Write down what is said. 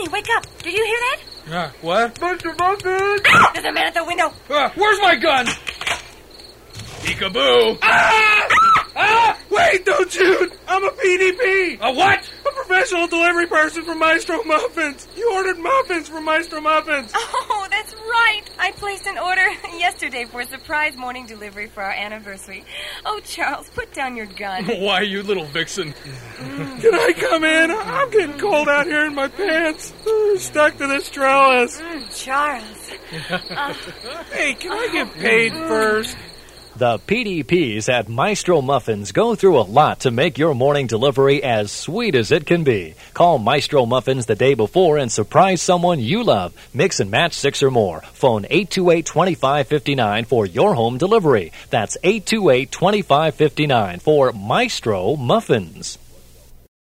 Honey, wake up. Did you hear that? What? Mr. Muffins! Ah! There's a man at the window. Where's my gun? Peekaboo! Ah! Ah! Wait, don't shoot! I'm a PDP! A what? A professional delivery person from Maestro Muffins. You ordered muffins from Maestro Muffins. Oh, that's right. I placed an order yesterday for a surprise morning delivery for our anniversary. Oh, Charles, put down your gun. Why, you little vixen? Can I come in? I'm getting cold out here in my pants. Stuck to this trellis. Charles. Hey, can I get paid first? The PDPs at Maestro Muffins go through a lot to make your morning delivery as sweet as it can be. Call Maestro Muffins the day before and surprise someone you love. Mix and match 6 or more. Phone 828-2559 for your home delivery. That's 828-2559 for Maestro Muffins.